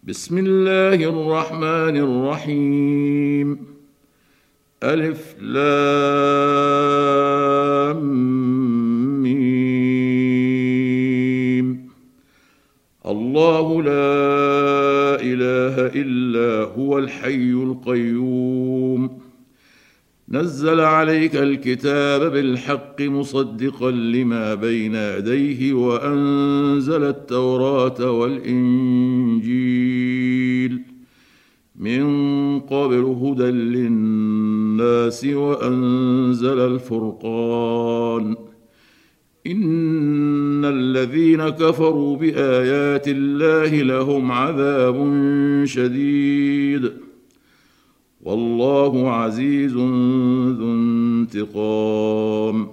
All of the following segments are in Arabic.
بسم الله الرحمن الرحيم. ألف لام ميم. الله لا إله إلا هو الحي القيوم، نزل عليك الكتاب بالحق مصدقا لما بين يديه وأنزل التوراة والإنجيل من قبل هدى للناس وأنزل الفرقان. إن الذين كفروا بآيات الله لهم عذاب شديد، والله عزيز ذو انتقام.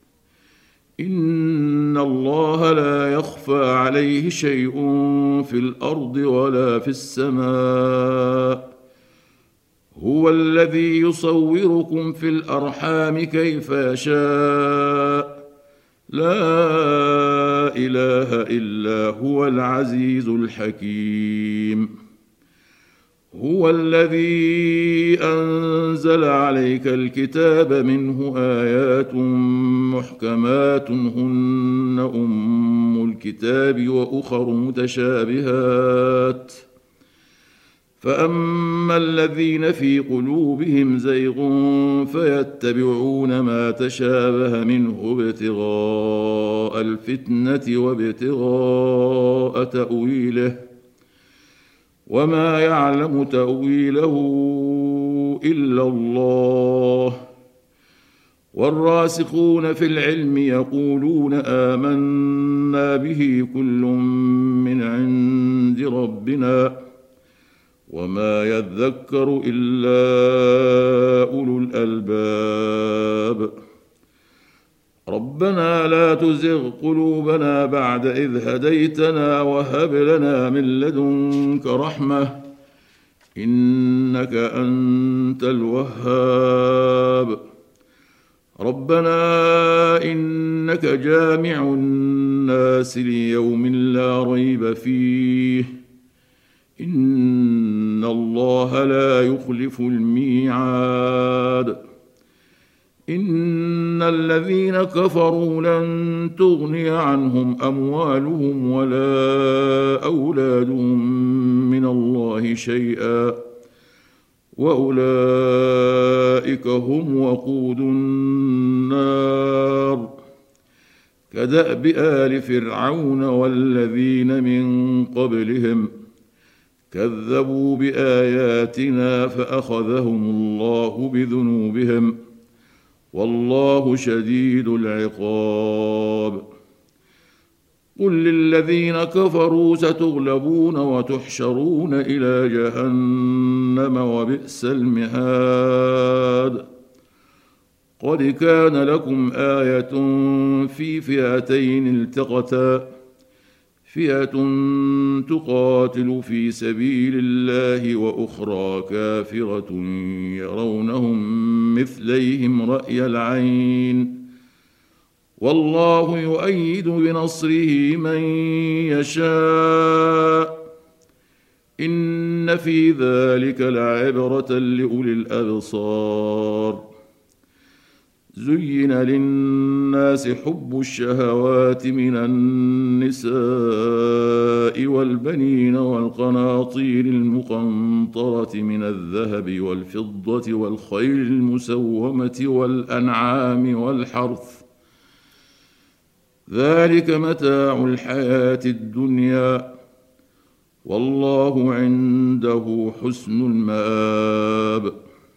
إن الله لا يخفى عليه شيء في الأرض ولا في السماء، هو الذي يصوركم في الأرحام كيف يشاء، لا إله إلا هو العزيز الحكيم. هو الذي أنزل عليك الكتاب منه آيات محكمات هن أم الكتاب وأخر متشابهات، فأما الذين في قلوبهم زيغ فيتبعون ما تشابه منه ابتغاء الفتنة وابتغاء تأويله، وما يعلم تأويله إلا الله. والراسخون في العلم يقولون آمنا به كل من عند ربنا، وما يذكر إلا أولو الألباب. ربنا لا تزغ قلوبنا بعد إذ هديتنا وهب لنا من لدنك رحمة إنك أنت الوهاب. ربنا إنك جامع الناس ليوم لا ريب فيه، إن الله لا يخلف الميعاد. إن الذين كفروا لن تغني عنهم أموالهم ولا أولادهم من الله شيئا، وأولئك هم وقود النار. كدأب آل فرعون والذين من قبلهم كذبوا بآياتنا فأخذهم الله بذنوبهم، والله شديد العقاب. قل للذين كفروا ستغلبون وتحشرون إلى جهنم وبئس المهاد. قد كان لكم آية في فئتين التقتا، فئة تقاتل في سبيل الله وأخرى كافرة يرونهم مثليهم رأي العين، والله يؤيد بنصره من يشاء. إن في ذلك لعبرة لأولي الأبصار. زين للناس حب الشهوات من النساء والبنين والقناطير المقنطرة من الذهب والفضة والخيل المسومة والأنعام والحرث، ذلك متاع الحياة الدنيا، والله عنده حسن المآب.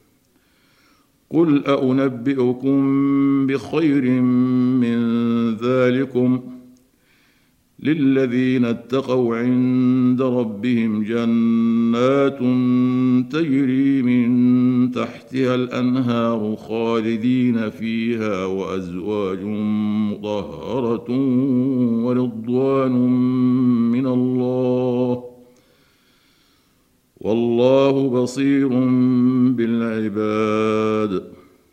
قل أنبئكم بخير من ذلكم للذين اتقوا عند ربهم جنات تجري من تحتها الأنهار خالدين فيها وأزواج مطهرة ورضوان من الله، والله بصير بالعباد.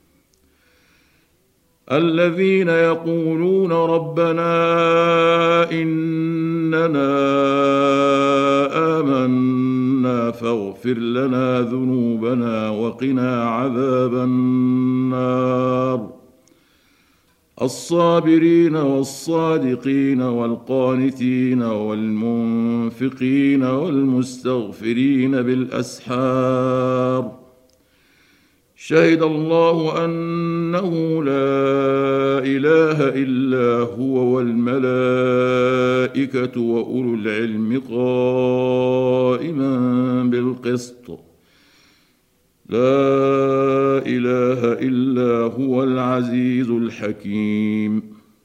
الذين يقولون ربنا إننا آمنا ربنا فاغفر لنا ذنوبنا وقنا عذاب النار. الصابرين والصادقين والقانتين والمنفقين والمستغفرين بالأسحار. شهد الله أنه لا إله إلا هو والملائكة وأولو العلم قائما بالقسط. لا إله إلا هو العزيز الحكيم.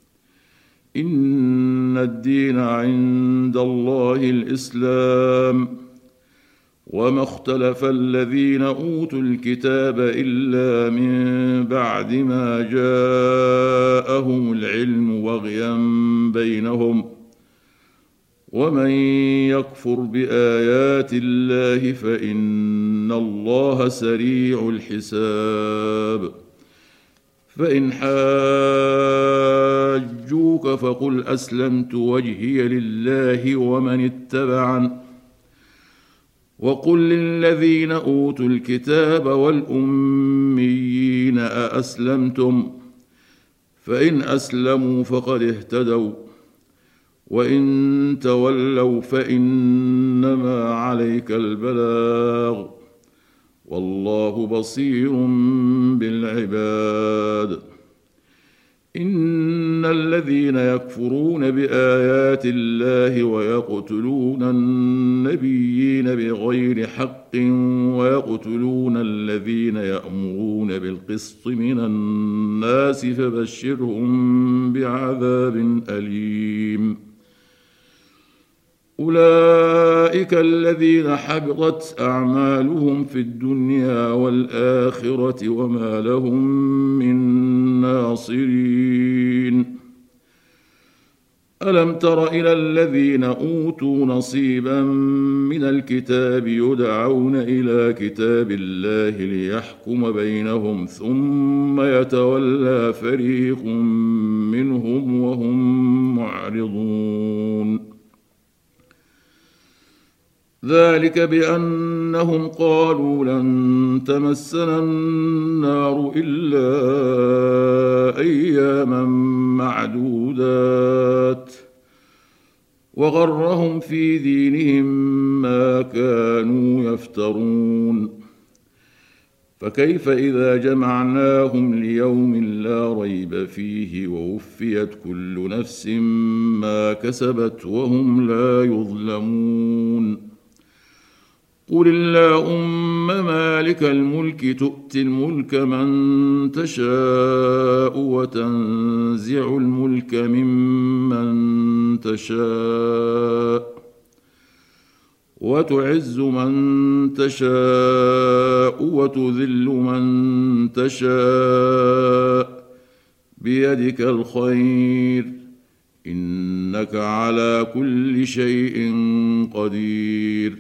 إن الدين عند الله الإسلام. وما اختلف الذين أوتوا الكتاب إلا من بعد ما جاءهم العلم بغيا بينهم. ومن يكفر بآيات الله فإن الله سريع الحساب. فإن حاجوك فقل أسلمت وجهي لله ومن اتبعن. وقل للذين أوتوا الكتاب والأميين أأسلمتم؟ فإن أسلموا فقد اهتدوا، وإن تولوا فإنما عليك البلاغ، والله بصير بالعباد. إن الذين يكفرون بآيات الله ويقتلون النبيين بغير حق ويقتلون الذين يأمرون بالقسط من الناس فبشرهم بعذاب أليم. أولئك الذين حبطت أعمالهم في الدنيا والآخرة وما لهم من ناصرين. ألم تر إلى الذين أوتوا نصيبا من الكتاب يدعون إلى كتاب الله ليحكم بينهم ثم يتولى فريق منهم وهم معرضون. ذلك بأنهم قالوا لن تمسنا النار إلا أياما معدودات، وغرهم في دينهم ما كانوا يفترون. فكيف إذا جمعناهم ليوم لا ريب فيه ووفيت كل نفس ما كسبت وهم لا يظلمون. قل اللهم مالك الملك تؤتي الملك من تشاء وتنزع الملك ممن تشاء وتعز من تشاء وتذل من تشاء بيدك الخير إنك على كل شيء قدير.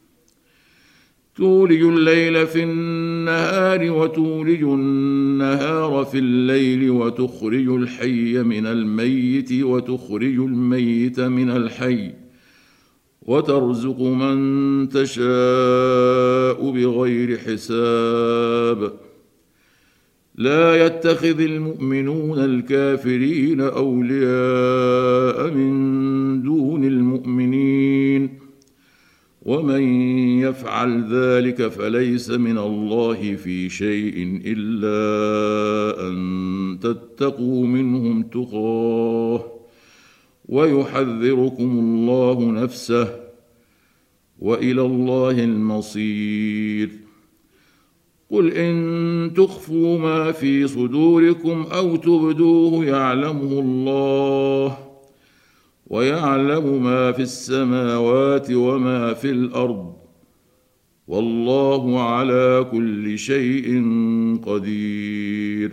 تولج الليل في النهار وتولج النهار في الليل وتخرج الحي من الميت وتخرج الميت من الحي وترزق من تشاء بغير حساب. لا يتخذ المؤمنون الكافرين أولياء من دون المؤمنين، ومن يفعل ذلك فليس من الله في شيء إلا أن تتقوا منهم تقاه ويحذركم الله نفسه وإلى الله المصير. قل إن تخفوا ما في صدوركم أو تبدوه يعلمه الله، ويعلم ما في السماوات وما في الأرض، والله على كل شيء قدير.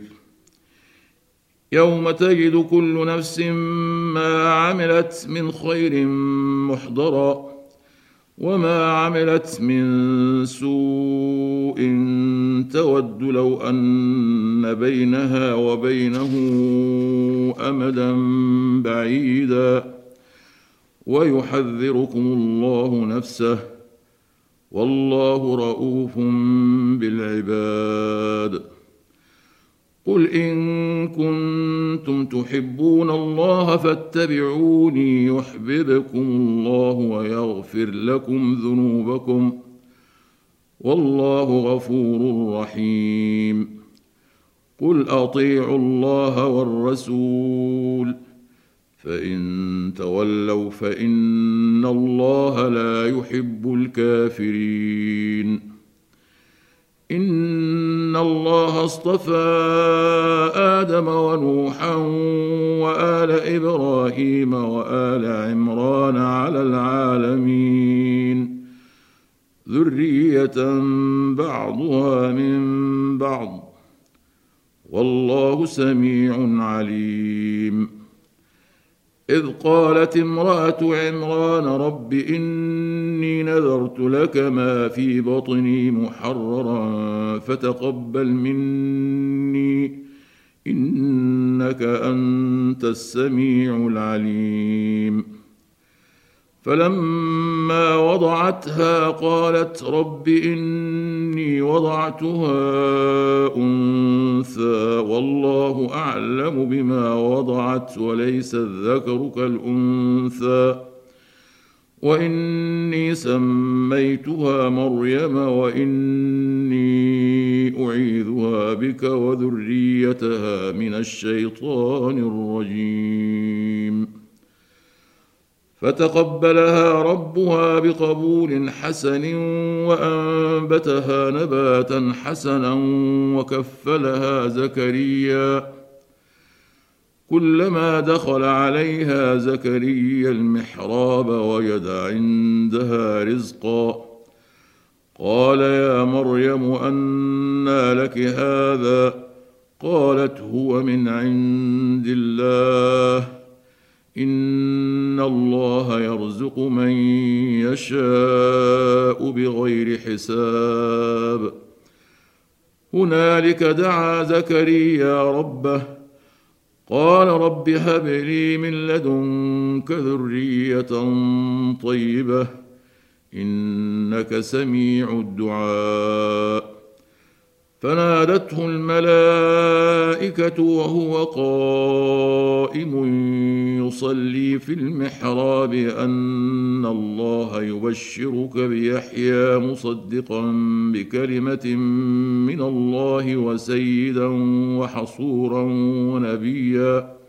يوم تجد كل نفس ما عملت من خير محضرا وما عملت من سوء تود لو أن بينها وبينه أمدا بعيدا ويحذركم الله نفسه والله رءوف بالعباد. قل إن كنتم تحبون الله فاتبعوني يحببكم الله ويغفر لكم ذنوبكم، والله غفور رحيم. قل أطيعوا الله والرسول، فإن تولوا فإن الله لا يحب الكافرين. إن الله اصطفى آدم ونوحا وآل إبراهيم وآل عمران على العالمين ذرية بعضها من بعض، والله سميع عليم. إذ قالت امرأة عمران رب إني نذرت لك ما في بطني محررا فتقبل مني إنك أنت السميع العليم. فلما وضعتها قالت رب إني وضعتها أنثى والله أعلم بما وضعت وليس الذكر كالأنثى وإني سميتها مريم وإني أعيذها بك وذريتها من الشيطان الرجيم. فتقبلها ربها بقبول حسن وأنبتها نباتا حسنا وكفلها زكريا. كلما دخل عليها زكريا المحراب وجد عندها رزقا قال يا مريم أنى لك هذا؟ قالت هو من عند الله إن الله يرزق من يشاء بغير حساب. هنالك دعا زكريا ربه قال رب هب لي من لدنك ذرية طيبة إنك سميع الدعاء. فنادته الملائكة وهو قائم يصلي في المحراب أن الله يبشرك بيحيى مصدقا بكلمة من الله وسيدا وحصورا ونبيا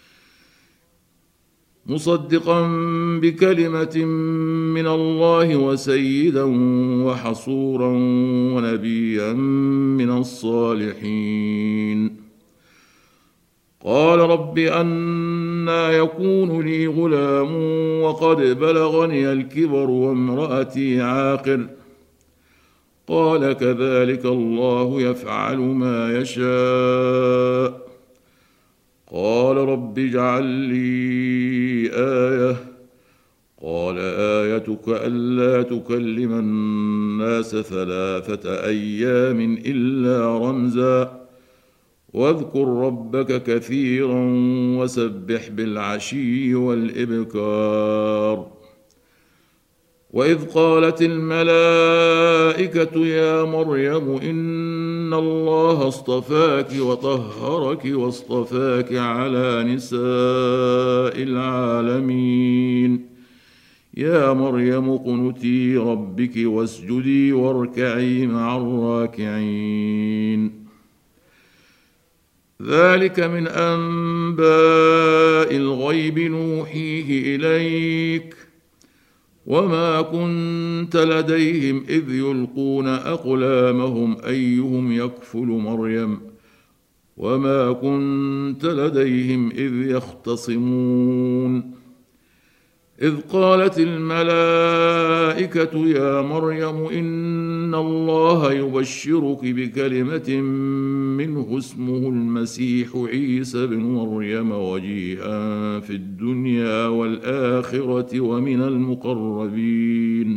مصدقا بكلمة من الله وسيدا وحصورا ونبيا من الصالحين. قال رب أنى يكون لي غلام وقد بلغني الكبر وامرأتي عاقر؟ قال كذلك الله يفعل ما يشاء. قال رب اجعل لي آية. قال آيتك ألا تكلم الناس 3 أيام إلا رمزا واذكر ربك كثيرا وسبح بالعشي والإبكار. وإذ قالت الملائكة يا مريم إن الله اصطفاك وطهرك واصطفاك على نساء العالمين يا مريم اقنتي ربك واسجدي واركعي مع الراكعين. ذلك من أنباء الغيب نوحيه إليك وما كنت لديهم إذ يلقون أقلامهم أيهم يكفل مريم وما كنت لديهم إذ يختصمون. إذ قالت الملائكة يا مريم إن الله يبشرك بكلمة منه اسمه المسيح عيسى بن مريم وجيها في الدنيا والآخرة ومن المقربين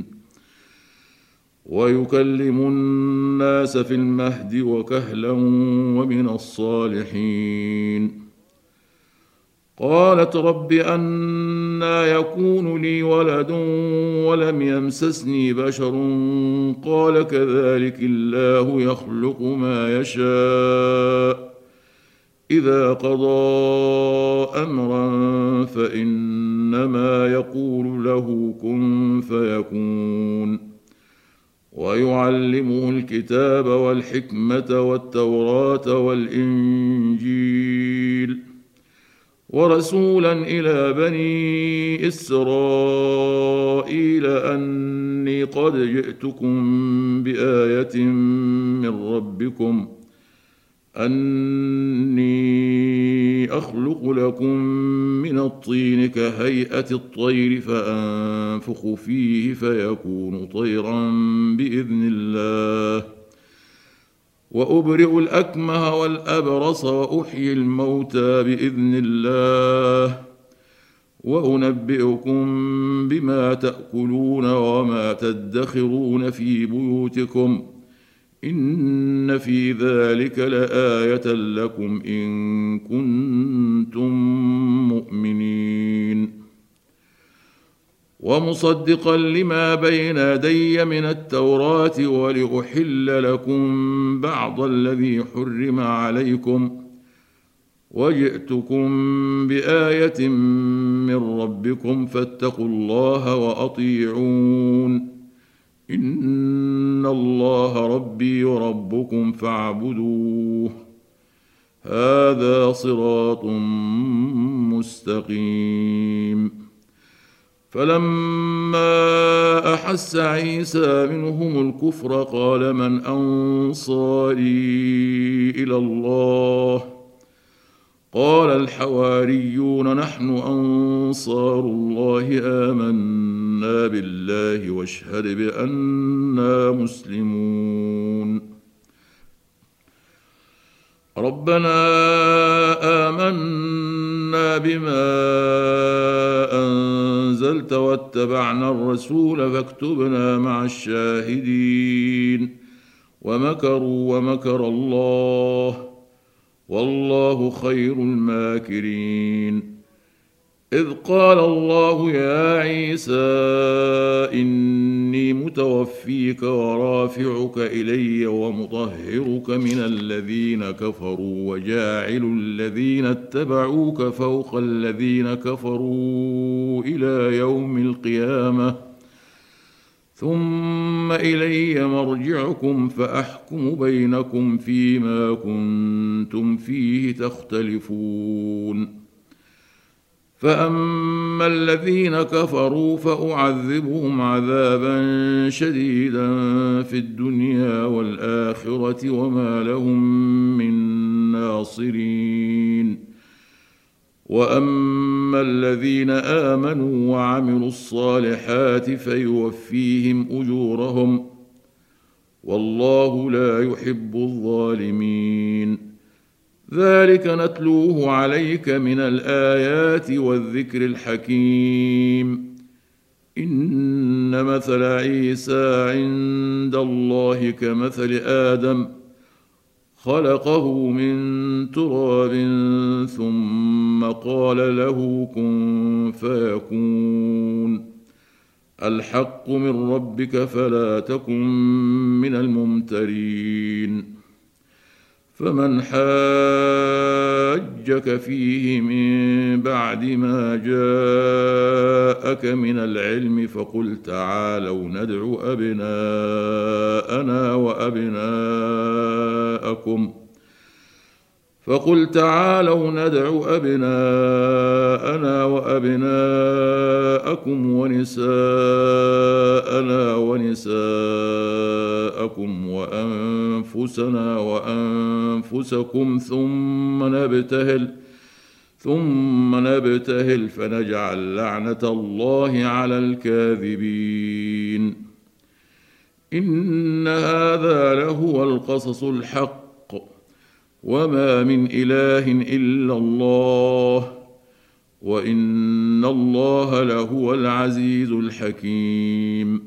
ويكلم الناس في المهد وكهلا ومن الصالحين. قالت رب أنى أنى يكون لي ولد ولم يمسسني بشر قال كذلك الله يخلق ما يشاء إذا قضى أمرا فإنما يقول له كن فيكون ويعلمه الكتاب والحكمة والتوراة والإنجيل ورسولا إلى بني إسرائيل أني قد جئتكم بآية من ربكم أني أخلق لكم من الطين كهيئة الطير فأنفخ فيه فيكون طيرا بإذن الله وأبرئ الأكمه والأبرص وأحيي الموتى بإذن الله وأنبئكم بما تأكلون وما تدخرون في بيوتكم إن في ذلك لآية لكم إن كنتم مؤمنين ومصدقا لما بين يدي من التوراة ولأحل لكم بعض الذي حرم عليكم وجئتكم بآية من ربكم فاتقوا الله وأطيعون إن الله ربي وربكم فاعبدوه هذا صراط مستقيم فلما أحس عيسى منهم الكفر قال من أنصاري إلى الله قال الحواريون نحن أنصار الله آمنا بالله واشهد بأننا مسلمون ربنا آمنا بما أنزلت واتبعنا الرسول فاكتبنا مع الشاهدين ومكروا ومكر الله والله خير الماكرين إذ قال الله يا عيسى إني متوفيك ورافعك إلي ومطهرك من الذين كفروا وجاعل الذين اتبعوك فوق الذين كفروا إلى يوم القيامة ثم إلي مرجعكم فأحكم بينكم فيما كنتم فيه تختلفون فأما الذين كفروا فأعذبهم عذابا شديدا في الدنيا والآخرة وما لهم من ناصرين وأما الذين آمنوا وعملوا الصالحات فيوفيهم أجورهم والله لا يحب الظالمين ذلك نتلوه عليك من الآيات والذكر الحكيم إن مثل عيسى عند الله كمثل آدم خلقه من تراب ثم قال له كن فيكون الحق من ربك فلا تكن من الممترين فمن حاجك فيه من بعد ما جاءك من العلم فقل تعالوا ندع أبناءنا وأبناءكم ونساءنا ونساءكم وأنفسنا وأنفسكم ثم نبتهل فنجعل لعنة الله على الكاذبين إن هذا لهو القصص الحق وما من إله إلا الله وإن الله لهو العزيز الحكيم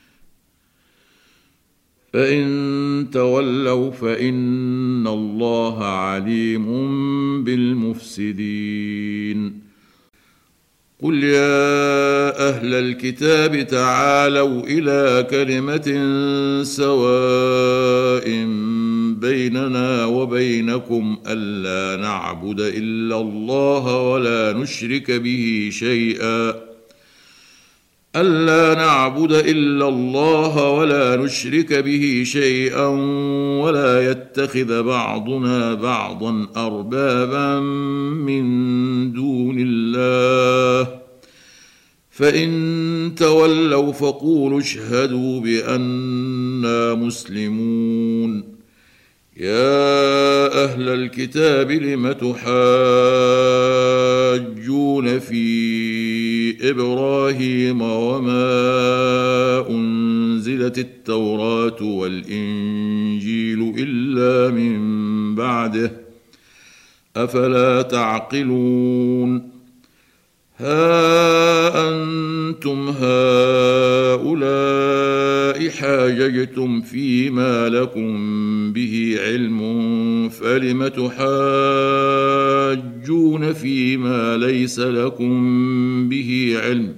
فإن تولوا فإن الله عليم بالمفسدين قل يا أهل الكتاب تعالوا إلى كلمة سواء بيننا وبينكم ألا نعبد إلا الله ولا نشرك به شيئا ولا يتخذ بعضنا بعضا أربابا من دون الله فإن تولوا فقولوا اشهدوا بأننا مسلمون. يا أهل الكتاب لم تحاجون في إبراهيم وما أنزلت التوراة والإنجيل إلا من بعده أفلا تعقلون. ها أنتم هؤلاء حاججتم فيما لكم به علم فلم تحاجون فيما ليس لكم به علم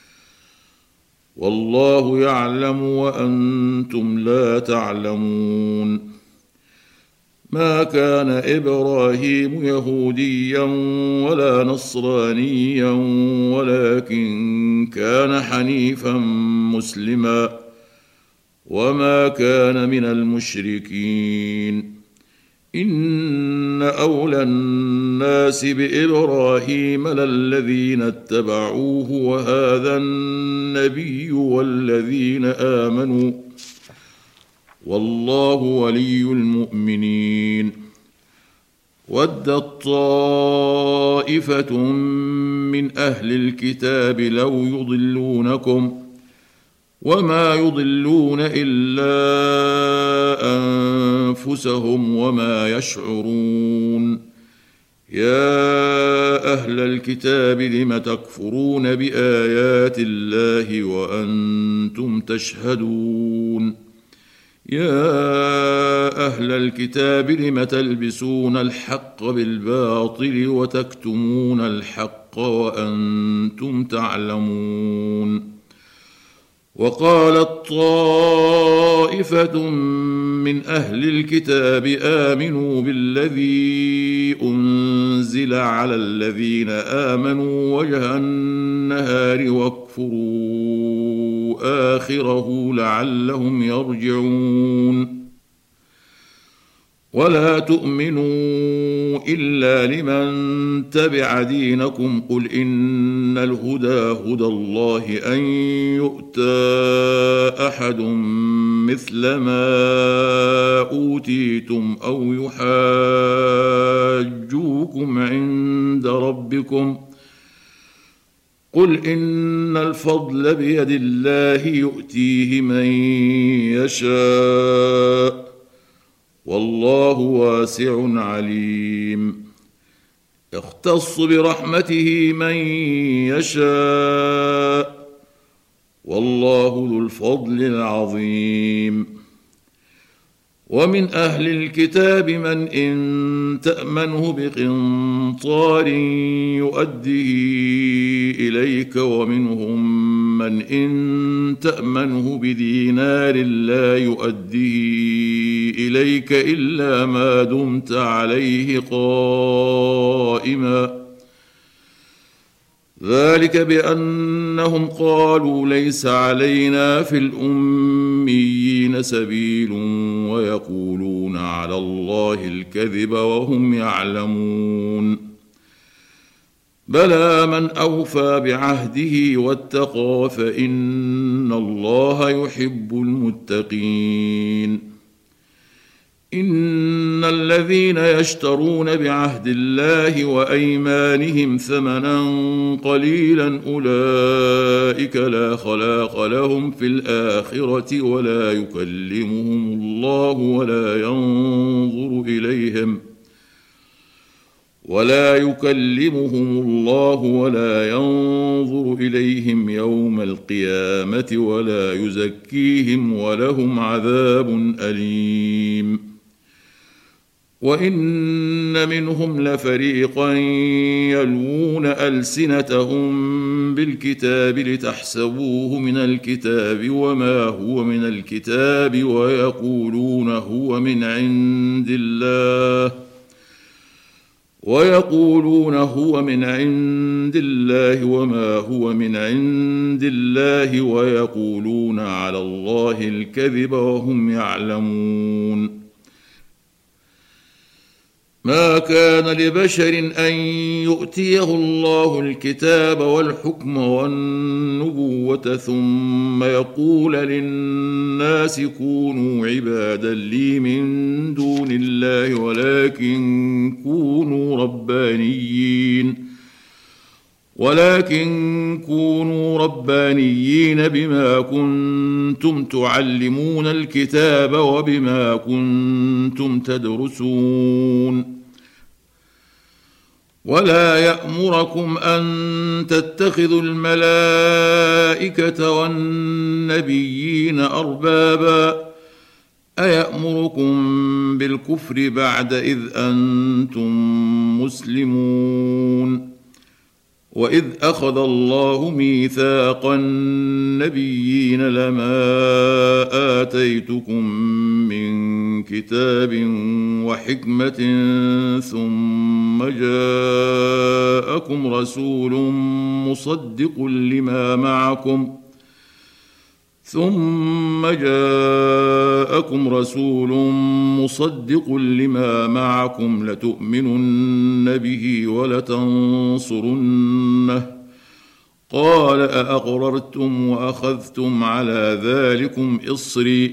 والله يعلم وأنتم لا تعلمون. ما كان إبراهيم يهوديا ولا نصرانيا ولكن كان حنيفا مسلما وما كان من المشركين. إن أولى الناس بإبراهيم للذين اتبعوه وهذا النبي والذين آمنوا والله ولي المؤمنين. ودت طائفة من أهل الكتاب لو يضلونكم وما يضلون إلا أنفسهم وما يشعرون. يا أهل الكتاب لم تكفرون بآيات الله وأنتم تشهدون. يا أهل الكتاب لم تلبسون الحق بالباطل وتكتمون الحق وأنتم تعلمون. وقالت طائفة من أهل الكتاب آمنوا بالذي أنزل على الذين آمنوا وجه النهار واكفروا آخره لعلهم يرجعون. ولا تؤمنوا إلا لمن تبع دينكم قل إن الهدى هدى الله أن يؤتى أحد مثل ما أوتيتم أو يحاجوكم عند ربكم قل إن الفضل بيد الله يؤتيه من يشاء والله واسع عليم. يختص برحمته من يشاء والله ذو الفضل العظيم. ومن أهل الكتاب من إن تأمنه بقنطار يؤديه إليك ومنهم من إن تأمنه بدينار لا يؤديه إليك إلا ما دمت عليه قائما ذلك بأنهم قالوا ليس علينا في الأميين سبيل ويقولون على الله الكذب وهم يعلمون. بلى من أوفى بعهده واتقى فإن الله يحب المتقين. إن الذين يشترون بعهد الله وأيمانهم ثمنا قليلا أولئك لا خلاق لهم في الآخرة ولا يكلمهم الله ولا ينظر إليهم يوم القيامة ولا يزكيهم ولهم عذاب أليم. وان منهم لفريقا يلوون السنتهم بالكتاب لتحسبوه من الكتاب وما هو من الكتاب ويقولون هو من عند الله وما هو من عند الله ويقولون على الله الكذب وهم يعلمون. ما كان لبشر ان يؤتيه الله الكتاب والحكم والنبوة ثم يقول للناس كونوا عبادا لي من دون الله ولكن كونوا ربانيين بما كنتم تعلمون الكتاب وبما كنتم تدرسون. ولا يأمركم أن تتخذوا الملائكة والنبيين أربابا أيأمركم بالكفر بعد إذ أنتم مسلمون. وإذ أخذ الله ميثاق النبيين لما آتيتكم من كتاب وحكمة ثم جاءكم رسول مصدق لما معكم لتؤمنن به ولتنصرنه قال أأقررتم وأخذتم على ذلكم إصري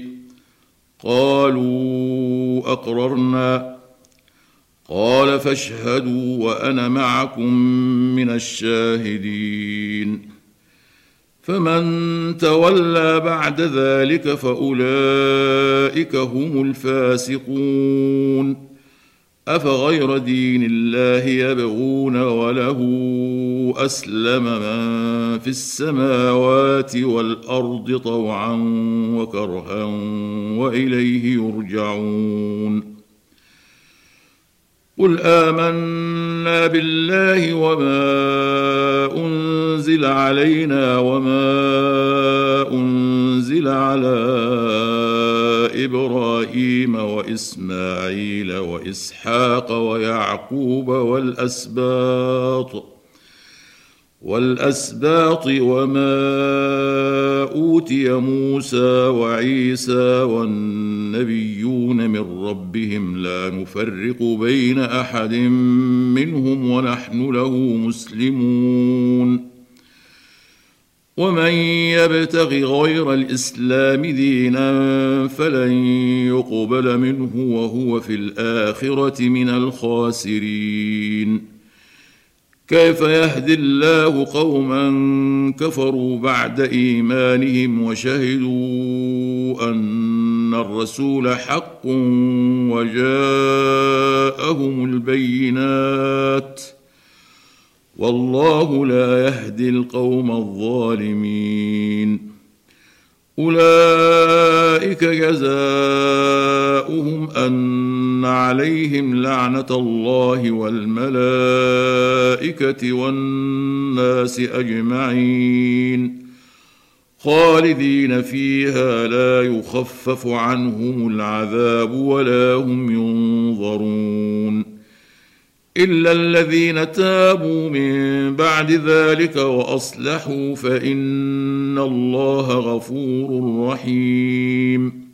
قالوا أقررنا قال فاشهدوا وأنا معكم من الشاهدين. فمن تولى بعد ذلك فأولئك هم الفاسقون. أفغير دين الله يبغون وله أسلم من في السماوات والأرض طوعا وكرها وإليه يرجعون. قل آمنا بالله وما أنزل علينا وما أنزل على إبراهيم وإسماعيل وإسحاق ويعقوب والأسباط وما أوتي موسى وعيسى والنبيون من ربهم لا نفرق بين أحد منهم ونحن له مسلمون. ومن يبتغ غير الإسلام دينا فلن يقبل منه وهو في الآخرة من الخاسرين. كيف يهدي الله قوما كفروا بعد إيمانهم وشهدوا أن الرسول حق وجاءهم البينات والله لا يهدي القوم الظالمين. أولئك جزاؤهم أن عليهم لعنة الله والملائكة والناس أجمعين خالدين فيها لا يخفف عنهم العذاب ولا هم ينظرون إلا الذين تابوا من بعد ذلك وأصلحوا فإن الله غفور رحيم.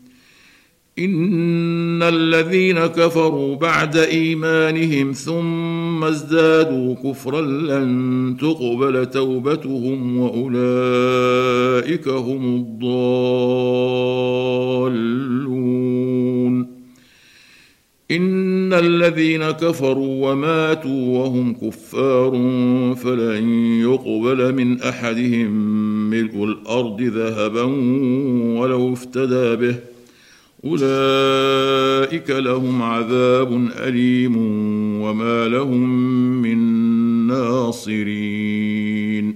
إن الذين كفروا بعد إيمانهم ثم ازدادوا كفرا لن تقبل توبتهم وأولئك هم الضالون. إن الذين كفروا وماتوا وهم كفار فلن يقبل من أحدهم ملء الأرض ذهبا ولو افتدى به أولئك لهم عذاب أليم وما لهم من ناصرين.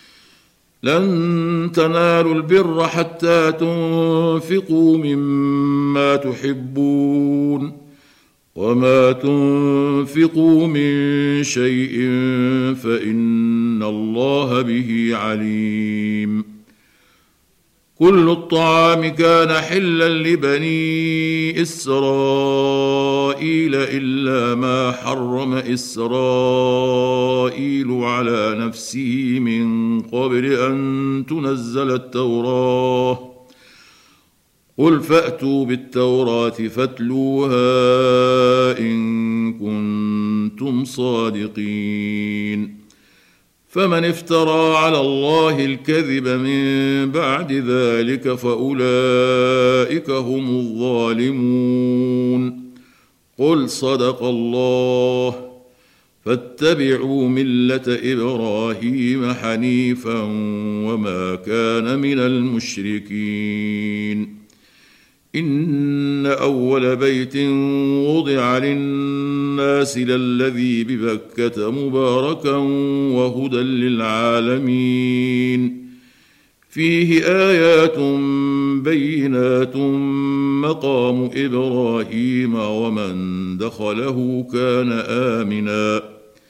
لن تنالوا البر حتى تنفقوا مما تحبون وما تنفقوا من شيء فإن الله به عليم. كل الطعام كان حلا لبني إسرائيل إلا ما حرم إسرائيل على نفسه من قبل أن تنزل التوراة. قل فأتوا بالتوراة فاتلوها إن كنتم صادقين. فمن افترى على الله الكذب من بعد ذلك فأولئك هم الظالمون. قل صدق الله. فاتبعوا ملة إبراهيم حنيفا وما كان من المشركين. إن أول بيت وضع للناس للذي ببكة مباركا وهدى للعالمين. فيه آيات بينات مقام إبراهيم ومن دخله كان آمنا.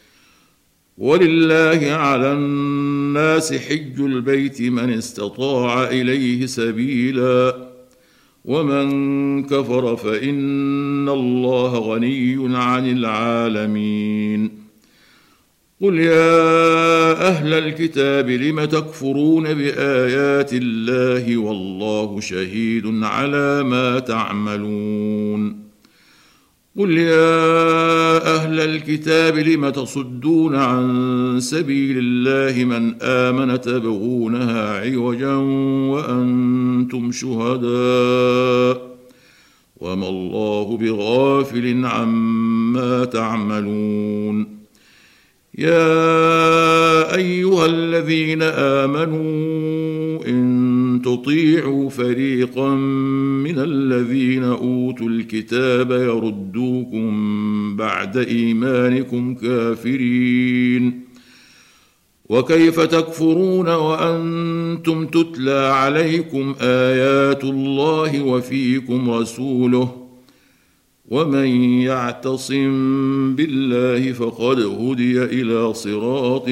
ولله على الناس حج البيت من استطاع إليه سبيلا ومن كفر فإن الله غني عن العالمين. قل يا أهل الكتاب لم تكفرون بآيات الله والله شهيد على ما تعملون. قل يا أهل الكتاب لم تصدون عن سبيل الله من آمن تبغونها عوجا وأنتم شهداء وما الله بغافل عما تعملون. يا أيها الذين آمنوا إن تطيعوا فريقا من الذين أوتوا الكتاب يردوكم بعد إيمانكم كافرين. وكيف تكفرون وأنتم تتلى عليكم آيات الله وفيكم رسوله ومن يعتصم بالله فقد هدي إلى صراط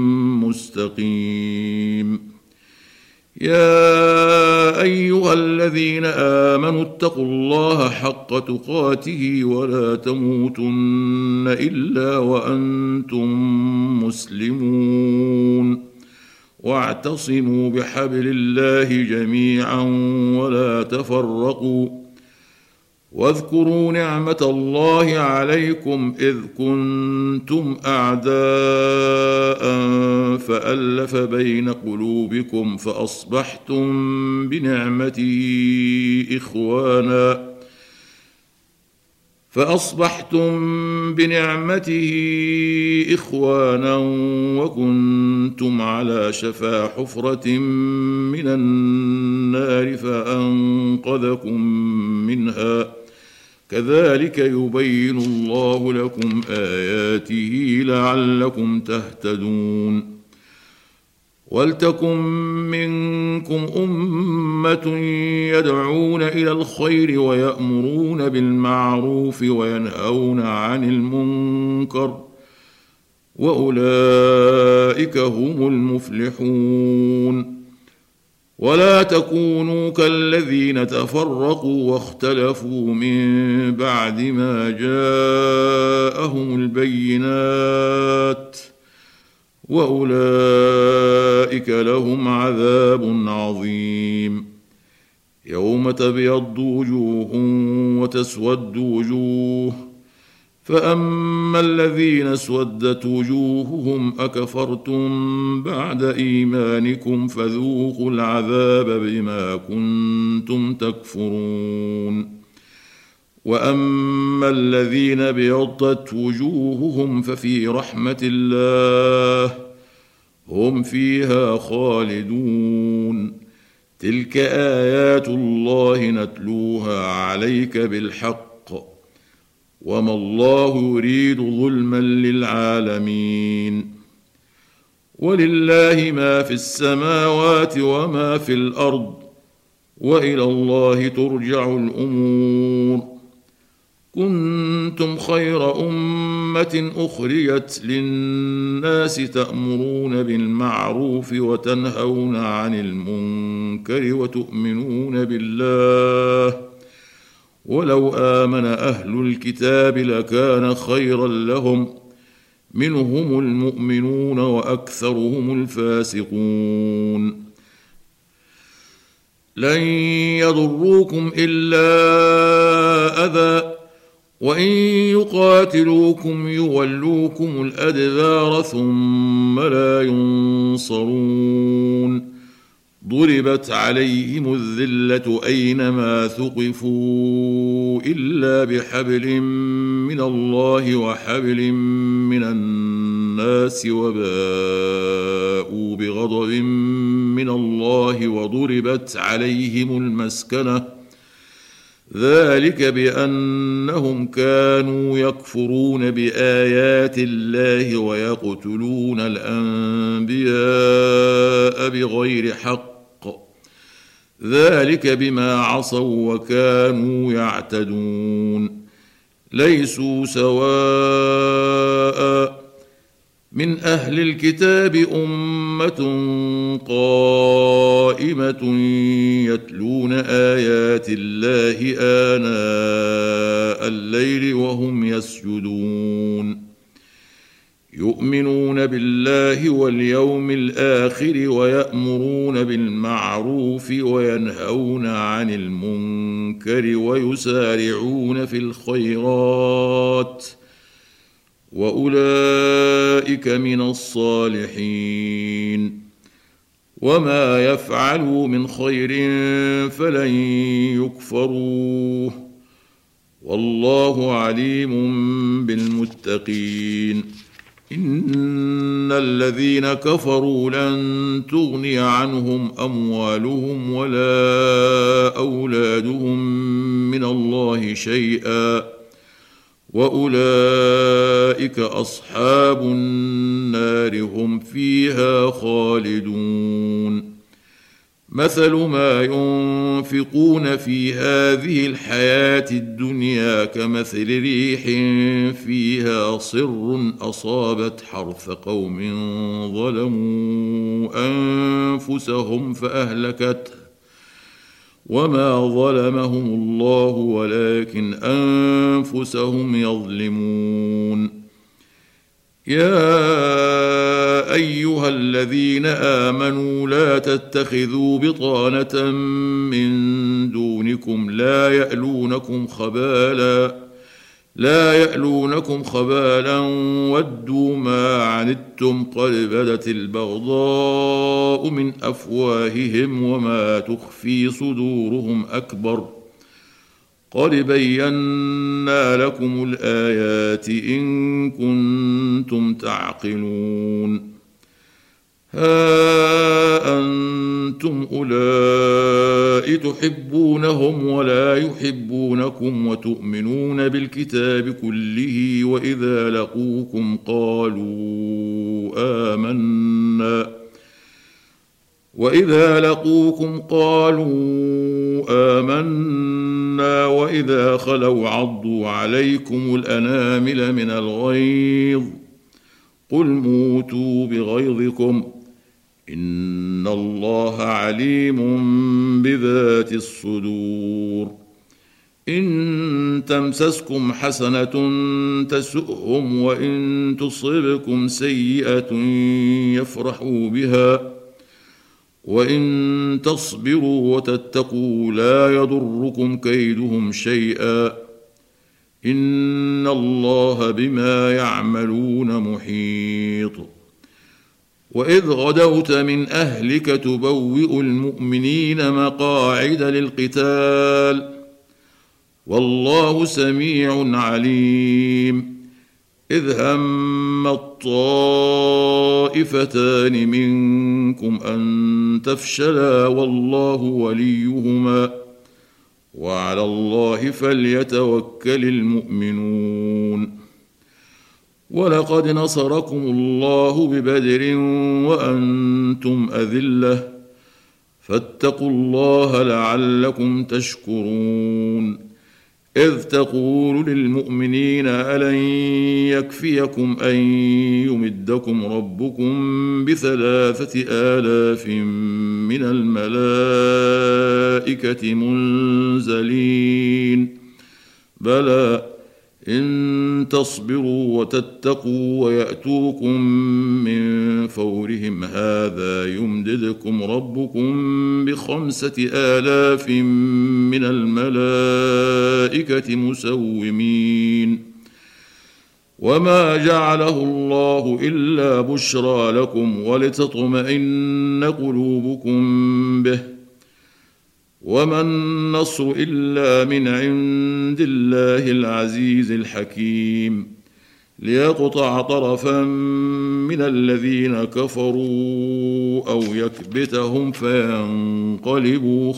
مستقيم. يا أيها الذين آمنوا اتقوا الله حق تقاته ولا تموتن إلا وأنتم مسلمون. واعتصموا بحبل الله جميعا ولا تفرقوا. واذكروا نعمة الله عليكم إذ كنتم أعداء فألف بين قلوبكم فأصبحتم بنعمته إخوانا وكنتم على شفا حفرة من النار فأنقذكم منها. كذلك يبين الله لكم آياته لعلكم تهتدون. ولتكن منكم أمة يدعون إلى الخير ويأمرون بالمعروف وينهون عن المنكر وأولئك هم المفلحون. ولا تكونوا كالذين تفرقوا واختلفوا من بعد ما جاءهم البينات وأولئك لهم عذاب عظيم. يوم تبيض وجوه وتسود وجوه فأما الذين اسودت وجوههم أكفرتم بعد إيمانكم فذوقوا العذاب بما كنتم تكفرون. وأما الذين ابيضت وجوههم ففي رحمة الله هم فيها خالدون. تلك آيات الله نتلوها عليك بالحق وما الله يريد ظلما للعالمين. ولله ما في السماوات وما في الأرض وإلى الله ترجع الأمور. كنتم خير أمة أخرجت للناس تأمرون بالمعروف وتنهون عن المنكر وتؤمنون بالله ولو آمن أهل الكتاب لكان خيرا لهم منهم المؤمنون وأكثرهم الفاسقون لن يضروكم إلا أذى وإن يقاتلوكم يولوكم الأدبار ثم لا ينصرون ضربت عليهم الذلة أينما ثقفوا إلا بحبل من الله وحبل من الناس وباءوا بغضب من الله وضربت عليهم المسكنة ذلك بأنهم كانوا يكفرون بآيات الله ويقتلون الأنبياء بغير حق ذلك بما عصوا وكانوا يعتدون ليسوا سواء من أهل الكتاب أمة قائمة يتلون آيات الله آناء الليل وهم يسجدون يؤمنون بالله واليوم الآخر ويأمرون بالمعروف وينهون عن المنكر ويسارعون في الخيرات وأولئك من الصالحين وما يفعلوا من خير فلن يكفروه والله عليم بالمتقين إن الذين كفروا لن تغني عنهم أموالهم ولا أولادهم من الله شيئا وأولئك أصحاب النار هم فيها خالدون مثل ما ينفقون في هذه الحياة الدنيا كمثل ريح فيها صر أصابت حرث قوم ظلموا أنفسهم فأهلكته وما ظلمهم الله ولكن أنفسهم يظلمون يا أيها الذين آمنوا لا تتخذوا بطانة من دونكم لا يألونكم خبالا ودوا ما عنتم قد بدت البغضاء من أفواههم وما تخفي صدورهم أكبر قد بينا لكم الآيات إن كنتم تعقلون ها أنتم أولئك تحبونهم ولا يحبونكم وتؤمنون بالكتاب كله وإذا لقوكم قالوا آمنا وإذا خلوا عضوا عليكم الأنامل من الغيظ قل موتوا بغيظكم إن الله عليم بذات الصدور إن تمسسكم حسنة تسؤهم وإن تصبكم سيئة يفرحوا بها وإن تصبروا وتتقوا لا يضركم كيدهم شيئا إن الله بما يعملون محيط وإذ غدوت من أهلك تبوئ المؤمنين مقاعد للقتال والله سميع عليم إذ هم الطائفتان منكم أن تفشلا والله وليهما وعلى الله فليتوكل المؤمنون ولقد نصركم الله ببدر وأنتم أذلة فاتقوا الله لعلكم تشكرون إذ تقول للمؤمنين ألن يكفيكم أن يمدكم ربكم ب3,000 من الملائكة منزلين بلى إن تصبروا وتتقوا ويأتوكم من فورهم هذا يمددكم ربكم ب5,000 من الملائكة مسومين وما جعله الله إلا بشرى لكم ولتطمئن قلوبكم به وما النصر إلا من عند الله العزيز الحكيم ليقطع طرفا من الذين كفروا أو يكبتهم فينقلبوا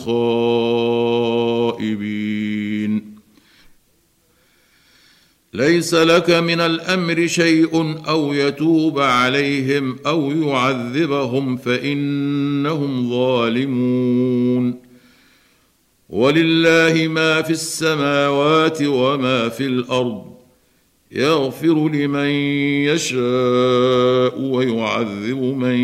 خائبين ليس لك من الأمر شيء أو يتوب عليهم أو يعذبهم فإنهم ظالمون ولله ما في السماوات وما في الأرض يغفر لمن يشاء ويعذب من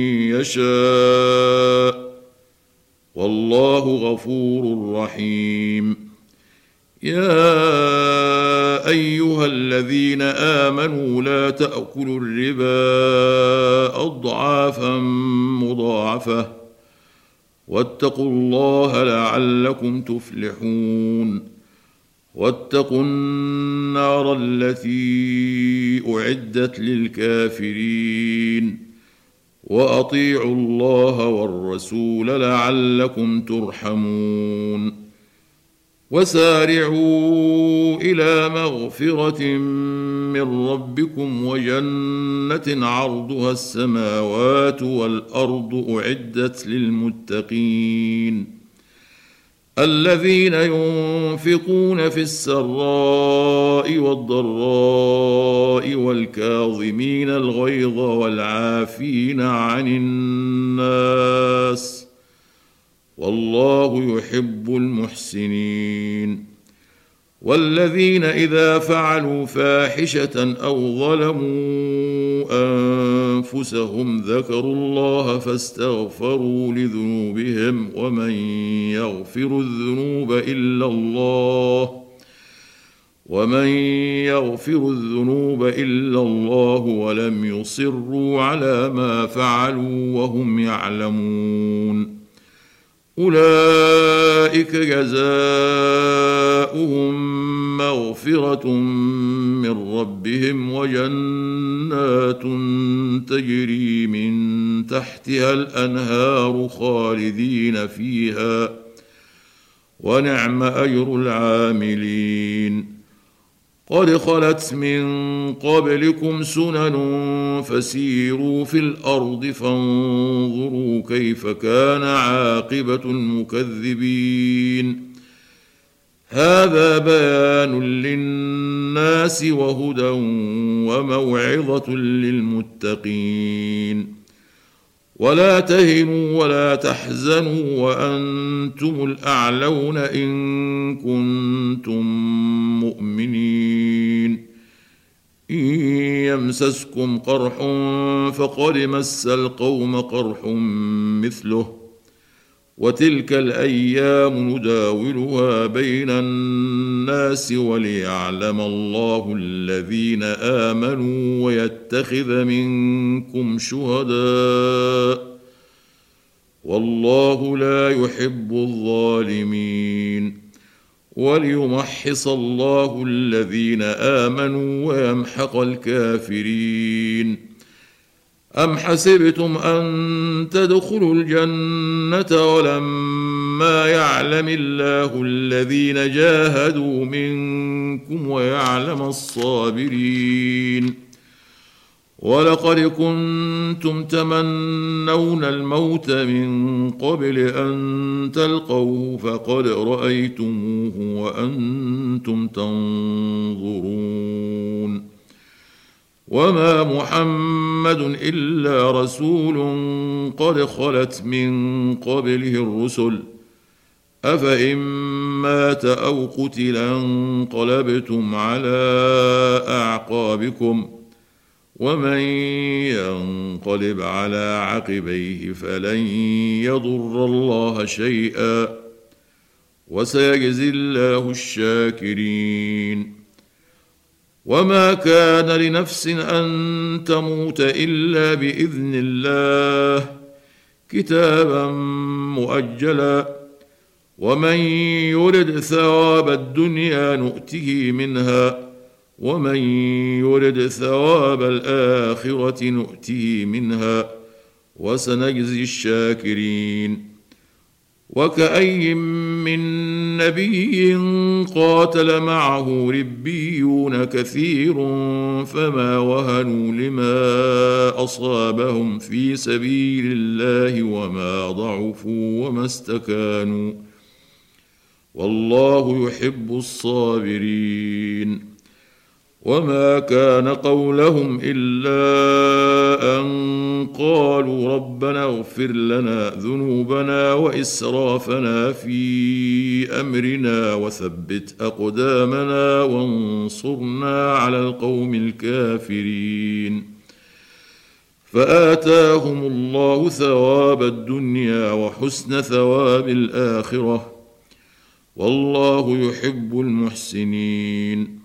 يشاء والله غفور رحيم يا أيها الذين آمنوا لا تأكلوا الربا أضعافا مضاعفة واتقوا الله لعلكم تفلحون واتقوا النار التي أعدت للكافرين وأطيعوا الله والرسول لعلكم ترحمون وسارعوا إلى مغفرة من ربكم وجنة عرضها السماوات والأرض أعدت للمتقين الذين ينفقون في السراء والضراء والكاظمين الغيظ والعافين عن الناس والله يحب المحسنين والذين إذا فعلوا فاحشة أو ظلموا أنفسهم ذكروا الله فاستغفروا لذنوبهم ومن يغفر الذنوب إلا الله ولم يصروا على ما فعلوا وهم يعلمون أولئك جزاؤهم مغفرة من ربهم وجنات تجري من تحتها الأنهار خالدين فيها ونعم أجر العاملين قد خلت من قبلكم سنن فسيروا في الأرض فانظروا كيف كان عاقبة المكذبين هذا بيان للناس وهدى وموعظة للمتقين ولا تهنوا ولا تحزنوا وأنتم الأعلون إن كنتم مؤمنين إن يمسسكم قرح فقد مس القوم قرح مثله وتلك الأيام نداولها بين الناس وليعلم الله الذين آمنوا ويتخذ منكم شهداء والله لا يحب الظالمين وليمحص الله الذين آمنوا ويمحق الكافرين أم حسبتم أن تدخلوا الجنة ولما يعلم الله الذين جاهدوا منكم ويعلم الصابرين ولقد كنتم تمنون الموت من قبل أن تلقوه فقد رأيتموه وأنتم تنظرون وما محمد إلا رسول قد خلت من قبله الرسل أفإن مات أو قتل انقلبتم على أعقابكم ومن ينقلب على عقبيه فلن يضر الله شيئا وسيجزي الله الشاكرين. وما كان لنفس أن تموت إلا بإذن الله كتابا مؤجلا ومن يرد ثواب الدنيا نؤته منها ومن يرد ثواب الآخرة نؤته منها وسنجزي الشاكرين. وكأي من نبي قاتل معه ربيون كثير فما وهنوا لما أصابهم في سبيل الله وما ضعفوا وما استكانوا والله يحب الصابرين. وما كان قولهم إلا أن قالوا ربنا اغفر لنا ذنوبنا وإسرافنا في أمرنا وثبت أقدامنا وانصرنا على القوم الكافرين. فآتاهم الله ثواب الدنيا وحسن ثواب الآخرة والله يحب المحسنين.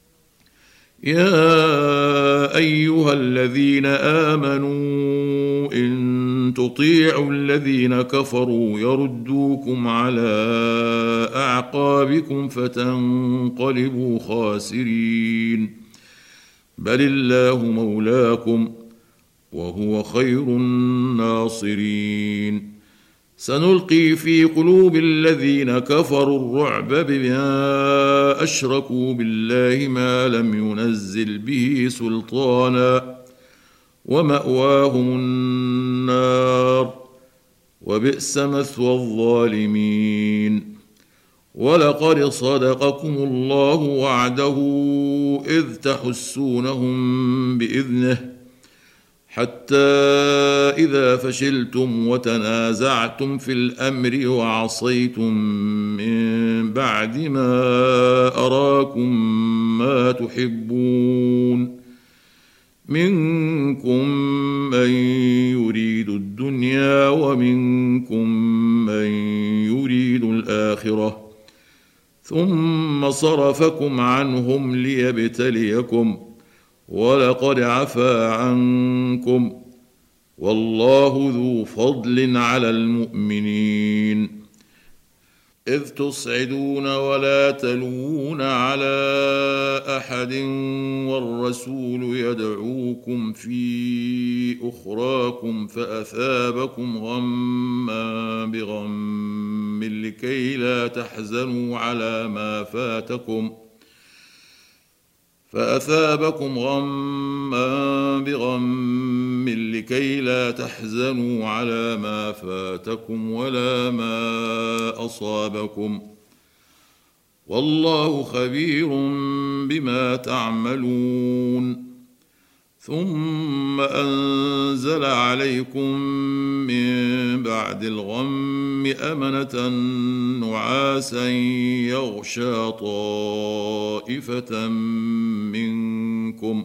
يا أيها الذين آمنوا إن تطيعوا الذين كفروا يردوكم على أعقابكم فتنقلبوا خاسرين بل الله مولاكم وهو خير الناصرين. سنلقي في قلوب الذين كفروا الرعب بما أشركوا بالله ما لم ينزل به سلطانا ومأواهم النار وبئس مثوى الظالمين. ولقد صدقكم الله وعده إذ تحسونهم بإذنه حتى إذا فشلتم وتنازعتم في الأمر وعصيتم من بعد ما أراكم ما تحبون منكم من يريد الدنيا ومنكم من يريد الآخرة ثم صرفكم عنهم ليبتليكم ولقد عفا عنكم والله ذو فضل على المؤمنين. إذ تصعدون ولا تلوون على أحد والرسول يدعوكم في أخراكم فأثابكم غما بغم لكي لا تحزنوا على ما فاتكم فأثابكم غما بغم لكي لا تحزنوا على ما فاتكم ولا ما أصابكم والله خبير بما تعملون. ثم أنزل عليكم من بعد الغم أمنة نعاسا يغشى طائفة منكم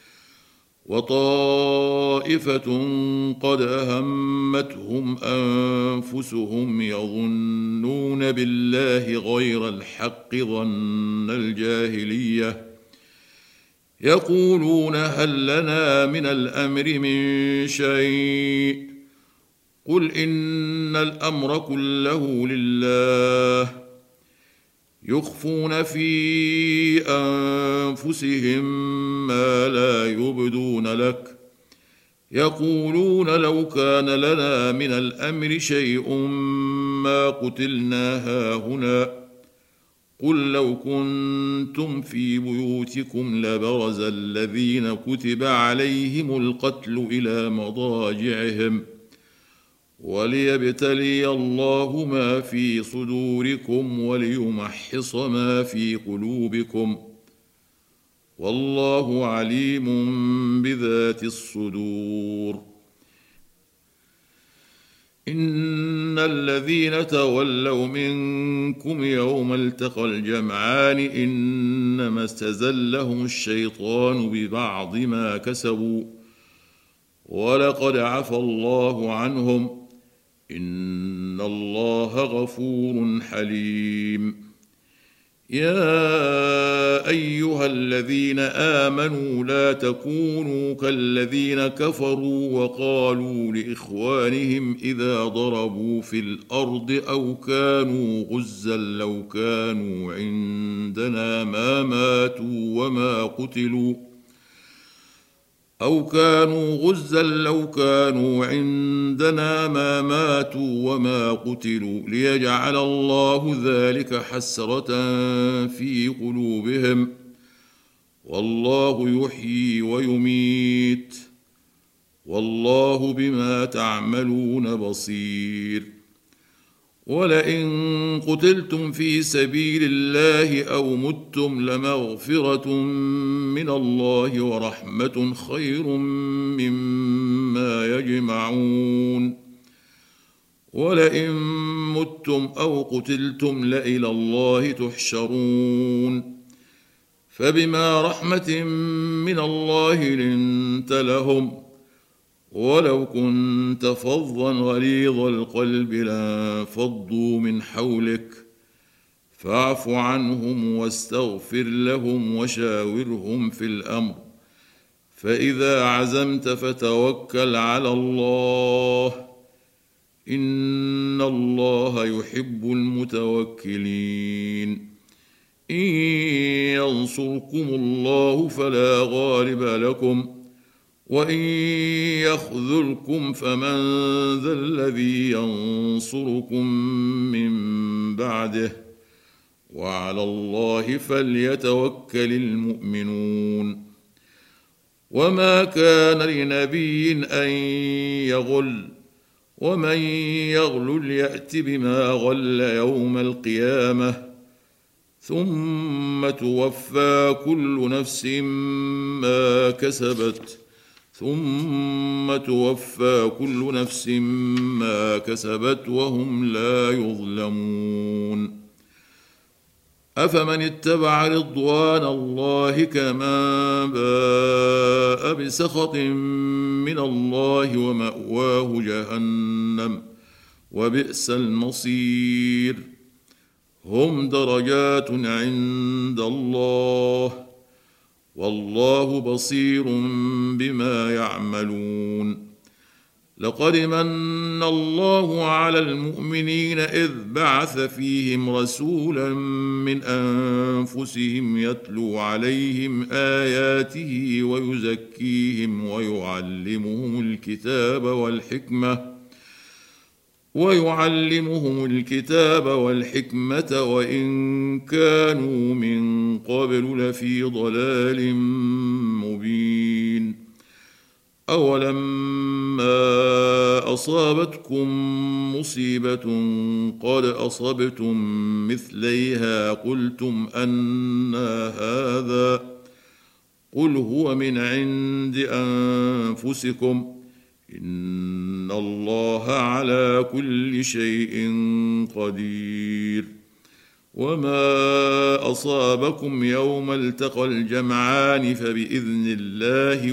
وطائفة قد أهمتهم أنفسهم يظنون بالله غير الحق ظن الجاهلية يقولون هل لنا من الأمر من شيء قل إن الأمر كله لله يخفون في أنفسهم ما لا يبدون لك يقولون لو كان لنا من الأمر شيء ما قتلنا هاهنا قل لو كنتم في بيوتكم لبرز الذين كتب عليهم القتل إلى مضاجعهم وليبتلي الله ما في صدوركم وليمحص ما في قلوبكم والله عليم بذات الصدور. إن الذين تولوا منكم يوم التقى الجمعان إنما استزلهم الشيطان ببعض ما كسبوا ولقد عفى الله عنهم إن الله غفور حليم. يا أيها الذين آمنوا لا تكونوا كالذين كفروا وقالوا لإخوانهم إذا ضربوا في الأرض أو كانوا غزا لو كانوا عندنا ما ماتوا وما قتلوا ليجعل الله ذلك حسرة في قلوبهم والله يحيي ويميت والله بما تعملون بصير. ولئن قتلتم في سبيل الله أو متم لمغفرة من الله ورحمة خير مما يجمعون. ولئن متم أو قتلتم لإلى الله تحشرون. فبما رحمة من الله لنت لهم ولو كنت فظا غليظ القلب لانفضوا من حولك فاعف عنهم واستغفر لهم وشاورهم في الأمر فإذا عزمت فتوكل على الله إن الله يحب المتوكلين. إن ينصركم الله فلا غالب لكم وإن يخذلكم فمن ذا الذي ينصركم من بعده وعلى الله فليتوكل المؤمنون. وما كان لنبي أن يغل ومن يغلل يأت بما غل يوم القيامة ثم توفى كل نفس ما كسبت وهم لا يظلمون. أفمن اتبع رضوان الله كمن باء بسخط من الله ومأواه جهنم وبئس المصير. هم درجات عند الله والله بصير بما يعملون. لقد من الله على المؤمنين إذ بعث فيهم رسولا من أنفسهم يتلو عليهم آياته ويزكيهم ويعلمهم الكتاب والحكمة وإن كانوا من قبل لفي ضلال مبين. أولما أصابتكم مصيبة قد أصبتم مثليها قلتم أنى هذا قل هو من عند أنفسكم إن الله على كل شيء قدير. وما أصابكم يوم التقى الجمعان فبإذن الله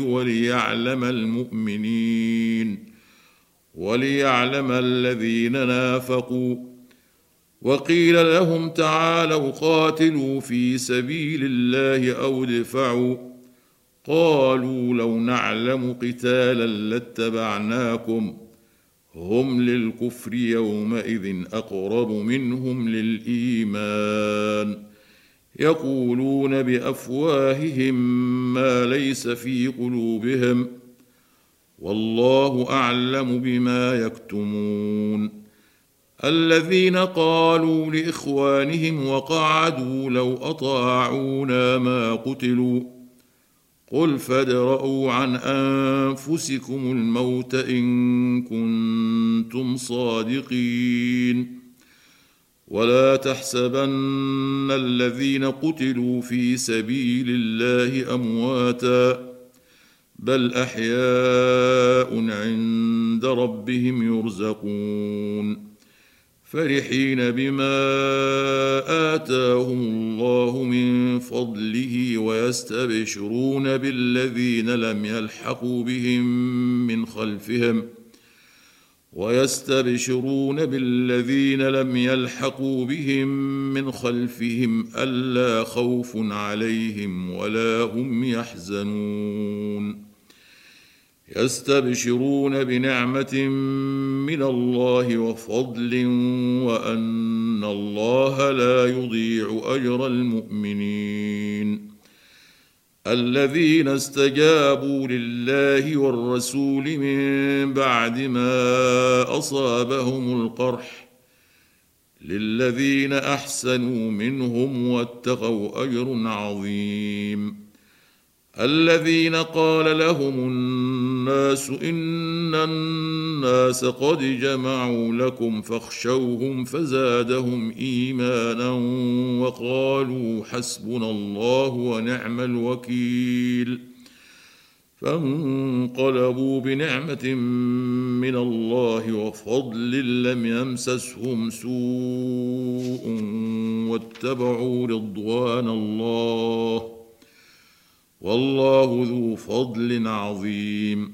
وليعلم الذين نافقوا. وقيل لهم تعالوا قاتلوا في سبيل الله أو ادفعوا قالوا لو نعلم قتالا لاتبعناكم هم للكفر يومئذ أقرب منهم للإيمان يقولون بأفواههم ما ليس في قلوبهم والله أعلم بما يكتمون. الذين قالوا لإخوانهم وقعدوا لو أطاعونا ما قتلوا قل فادرءوا عن أنفسكم الموت إن كنتم صادقين. ولا تحسبن الذين قتلوا في سبيل الله أمواتا بل أحياء عند عند ربهم يرزقون فرحين بما آتاهم الله من فضله ويستبشرون بالذين لم يلحقوا بهم من خلفهم ألا خوف عليهم ولا هم يحزنون يستبشرون بنعمة من الله وفضل وأن الله لا يضيع أجر المؤمنين الذين استجابوا لله والرسول من بعد ما أصابهم القرح للذين أحسنوا منهم واتقوا أجر عظيم الذين قال لهم الناس إن الناس قد جمعوا لكم فاخشوهم فزادهم إيمانا وقالوا حسبنا الله ونعم الوكيل فانقلبوا بنعمة من الله وفضل لم يمسسهم سوء واتبعوا رضوان الله والله ذو فضل عظيم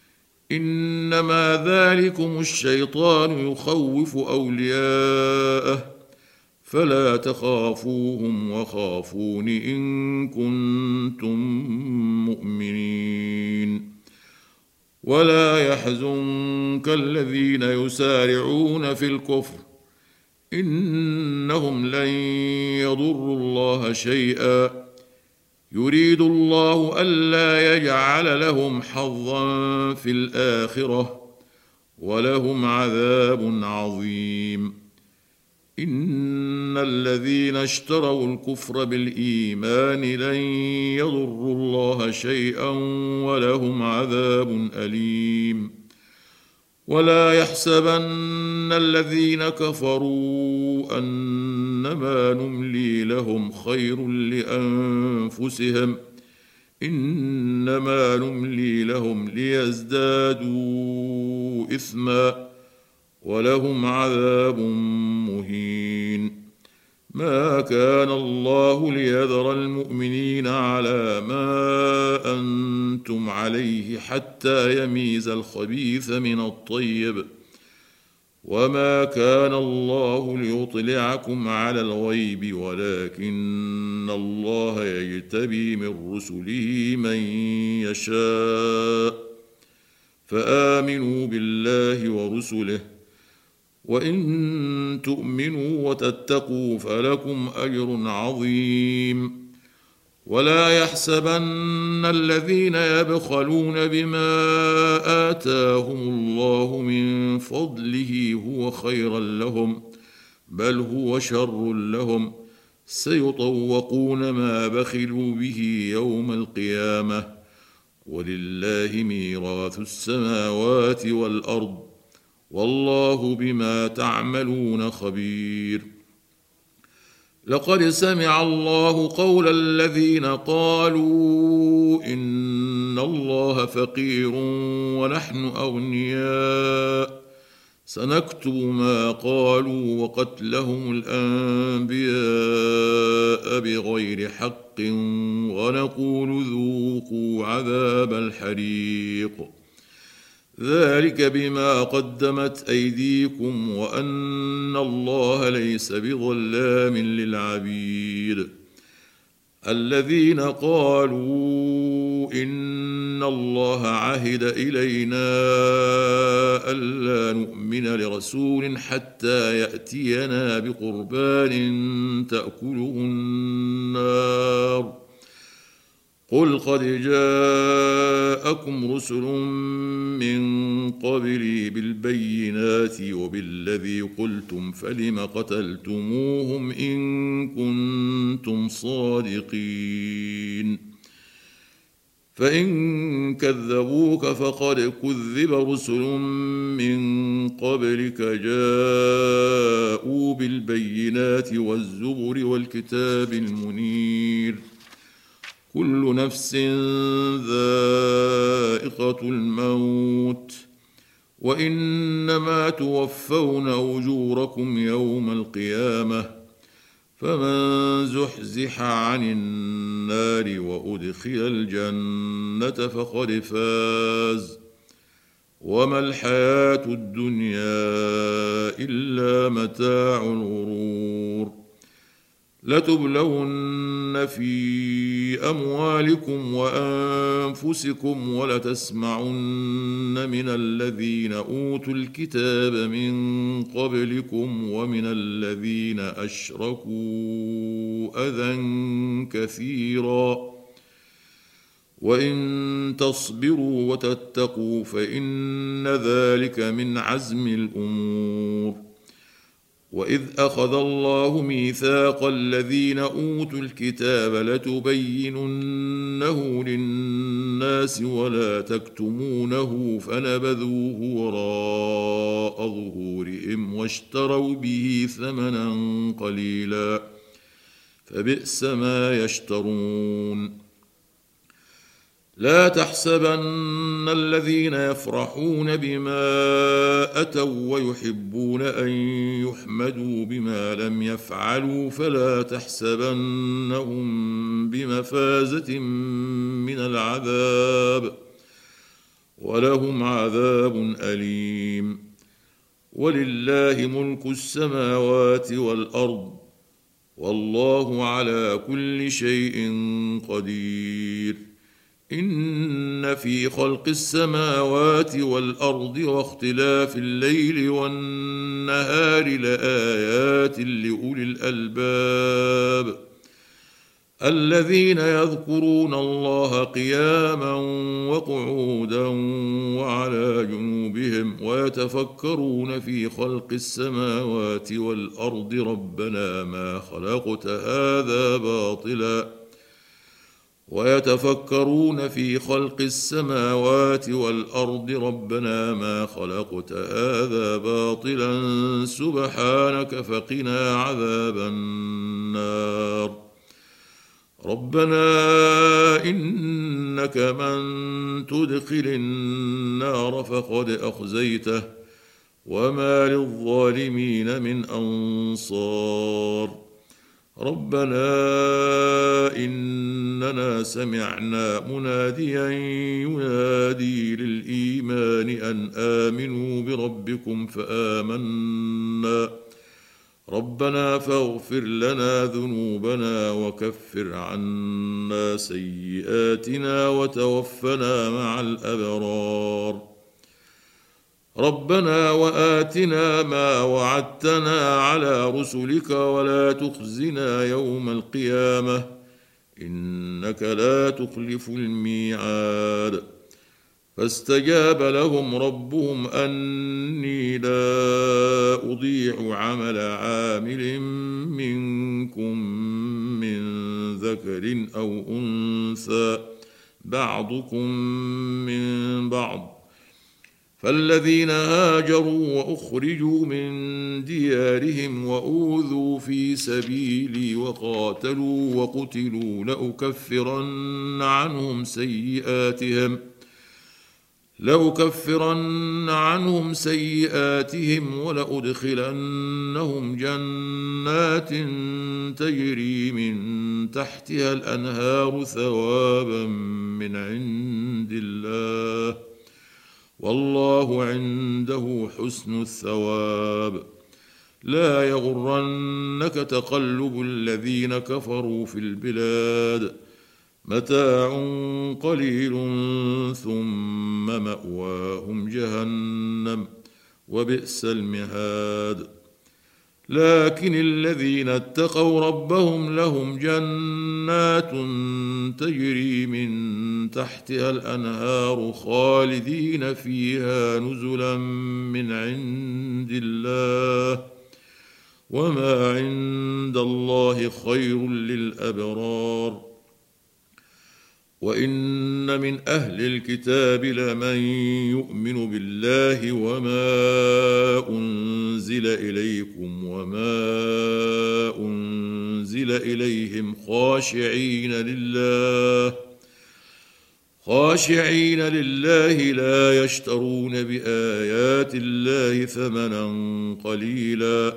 إنما ذلكم الشيطان يخوف أولياءه فلا تخافوهم وخافون إن كنتم مؤمنين ولا يحزنك الذين يسارعون في الكفر إنهم لن يضروا الله شيئا يريد الله ألا يجعل لهم حظا في الآخرة ولهم عذاب عظيم إن الذين اشتروا الكفر بالإيمان لن يضروا الله شيئا ولهم عذاب أليم ولا يحسبن الذين كفروا أنما نملي لهم خير لأنفسهم إنما نملي لهم ليزدادوا إثما ولهم عذاب مهين ما كان الله ليذر المؤمنين على ما أنتم عليه حتى يميز الخبيث من الطيب وما كان الله ليطلعكم على الغيب ولكن الله يجتبي من رسله من يشاء فآمنوا بالله ورسله وإن تؤمنوا وتتقوا فلكم أجر عظيم ولا يحسبن الذين يبخلون بما آتاهم الله من فضله هو خيرا لهم بل هو شر لهم سيطوقون ما بخلوا به يوم القيامة ولله ميراث السماوات والأرض والله بما تعملون خبير لقد سمع الله قول الذين قالوا إن الله فقير ونحن أغنياء سنكتب ما قالوا وقتلهم الأنبياء بغير حق ونقول ذوقوا عذاب الحريق ذلك بما قدمت أيديكم وأن الله ليس بظلام للعبيد الذين قالوا إن الله عهد إلينا ألا نؤمن لرسول حتى يأتينا بقربان تأكله النار قل قد جاءكم رسل من قبلي بالبينات وبالذي قلتم فلم قتلتموهم إن كنتم صادقين فإن كذبوك فقد كذب رسل من قبلك جاءوا بالبينات والزبر والكتاب المنير كل نفس ذائقة الموت وإنما توفون أجوركم يوم القيامة فمن زحزح عن النار وأدخل الجنة فقد فاز وما الحياة الدنيا إلا متاع الغرور لتبلون في أموالكم وأنفسكم ولتسمعن من الذين أوتوا الكتاب من قبلكم ومن الذين أشركوا أذى كثيرا وإن تصبروا وتتقوا فإن ذلك من عزم الأمور وإذ أخذ الله ميثاق الذين أوتوا الكتاب لتبيننه للناس ولا تكتمونه فنبذوه وراء ظهورهم واشتروا به ثمنا قليلا فبئس ما يشترون لا تحسبن الذين يفرحون بما أتوا ويحبون أن يحمدوا بما لم يفعلوا فلا تحسبنهم بمفازة من العذاب ولهم عذاب أليم ولله ملك السماوات والأرض والله على كل شيء قدير إن في خلق السماوات والأرض واختلاف الليل والنهار لآيات لأولي الألباب الذين يذكرون الله قياما وقعودا وعلى جنوبهم ويتفكرون في خلق السماوات والأرض ربنا ما خلقت هذا باطلا ويتفكرون في خلق السماوات والأرض ربنا ما خلقت هذا باطلا سبحانك فقنا عذاب النار ربنا إنك من تدخل النار فقد أخزيته وما للظالمين من أنصار ربنا إننا سمعنا مناديا ينادي للإيمان أن آمنوا بربكم فآمنا ربنا فاغفر لنا ذنوبنا وكفر عنا سيئاتنا وتوفنا مع الأبرار ربنا وآتنا ما وعدتنا على رسلك ولا تخزنا يوم القيامة إنك لا تخلف الميعاد فاستجاب لهم ربهم أني لا أضيع عمل عامل منكم من ذكر أو أنثى بعضكم من بعض فالذين هاجروا وأخرجوا من ديارهم وأوذوا في سبيلي وقاتلوا وقتلوا لأكفرن عنهم سيئاتهم ولأدخلنهم جنات تجري من تحتها الأنهار ثوابا من عند الله والله عنده حسن الثواب لا يغرنك تقلب الذين كفروا في البلاد متاع قليل ثم مأواهم جهنم وبئس المهاد لكن الذين اتقوا ربهم لهم جنات تجري من تحتها الأنهار خالدين فيها نزلا من عند الله وما عند الله خير للأبرار وإن من أهل الكتاب لمن يؤمن بالله وما أنزل إليكم وما أنزل إليهم خاشعين لله لا يشترون بآيات الله ثمنا قليلا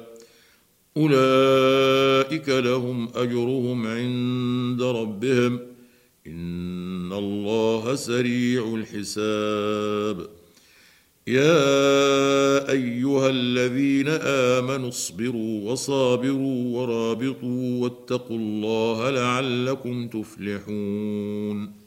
أولئك لهم أجرهم عند ربهم إن الله سريع الحساب يا أيها الذين آمنوا اصبروا وصابروا ورابطوا واتقوا الله لعلكم تفلحون